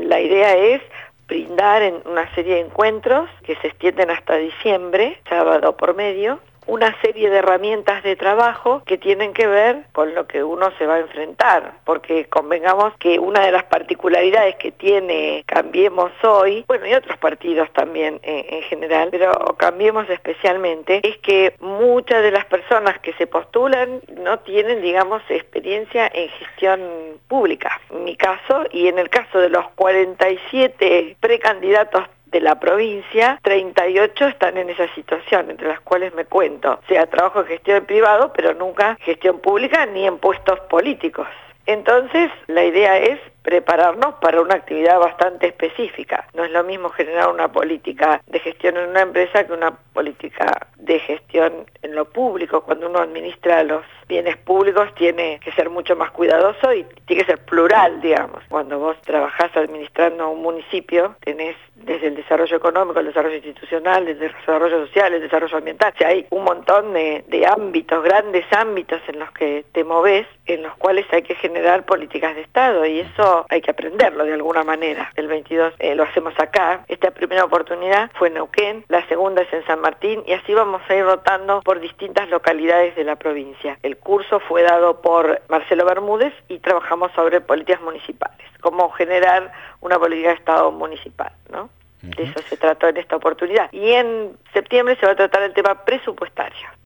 La idea es brindar en una serie de encuentros que se extienden hasta diciembre, sábado por medio, una serie de herramientas de trabajo que tienen que ver con lo que uno se va a enfrentar, porque convengamos que una de las particularidades que tiene Cambiemos hoy, bueno, y otros partidos también en general, pero Cambiemos especialmente, es que muchas de las personas que se postulan no tienen, digamos, experiencia en gestión pública. En mi caso, y en el caso de los 47 precandidatos de la provincia, 38 están en esa situación, entre las cuales me cuento. O sea, trabajo en gestión privado, pero nunca gestión pública ni en puestos políticos. Entonces, la idea es prepararnos para una actividad bastante específica. No es lo mismo generar una política de gestión en una empresa que una política de gestión en lo público. Cuando uno administra los bienes públicos tiene que ser mucho más cuidadoso y tiene que ser plural, digamos. Cuando vos trabajás administrando un municipio, tenés desde el desarrollo económico, el desarrollo institucional, el desarrollo social, el desarrollo ambiental. O sea, hay un montón de ámbitos, grandes ámbitos en los que te movés, en los cuales hay que generar políticas de Estado, y eso hay que aprenderlo de alguna manera. El 22 lo hacemos acá. Esta primera oportunidad fue en Neuquén, la segunda es en San Martín, y así vamos a ir rotando por distintas localidades de la provincia. El curso fue dado por Marcelo Bermúdez y trabajamos sobre políticas municipales, cómo generar una política de Estado municipal, ¿no? De eso se trató en esta oportunidad. Y en septiembre se va a tratar el tema presupuestario.